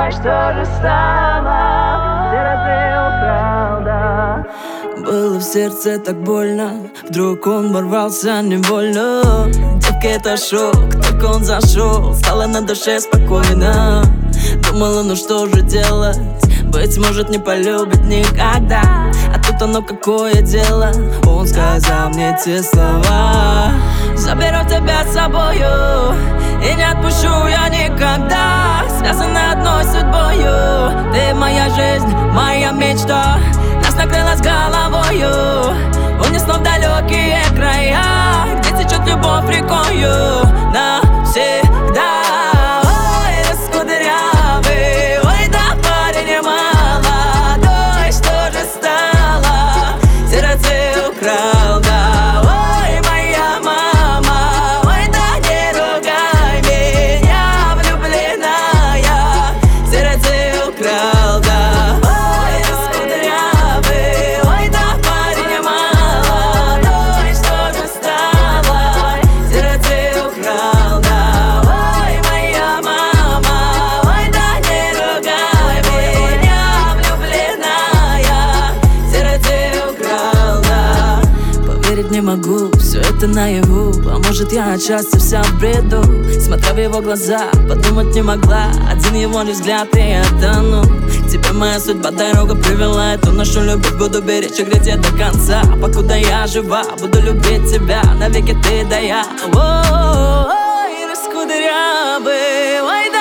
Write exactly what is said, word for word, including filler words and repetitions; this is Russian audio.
Ой, что же стало? Где ты украл, да? Было в сердце так больно, вдруг он ворвался невольно. Девка, это шок, только он зашел, стало на душе спокойно. Думала, ну что же делать, быть может не полюбит никогда. А тут оно какое дело, он сказал мне те слова: заберу тебя с собою и не отпущу я никогда. Связаны одной судьбою, ты моя жизнь, моя мечта. Нас накрыло с головою, унесло в далекие края, где течет любовь рекою навсегда. Ой, раскудрявый, ой, да парень молодой, что же стало? Сердце украл, да. Ой, моя мама, ой, да не ругай меня, влюбленная, сердце украл, да. Не могу, все это наяву. А может я от счастья вся в бреду. Смотря в его глаза, подумать не могла. Один его лишь взгляд и я тону. К тебе моя судьба дорога привела. Эту нашу любовь буду беречь и греть до конца. Покуда я жива, буду любить тебя навеки ты да я. Ой, раскудрявый, ой, да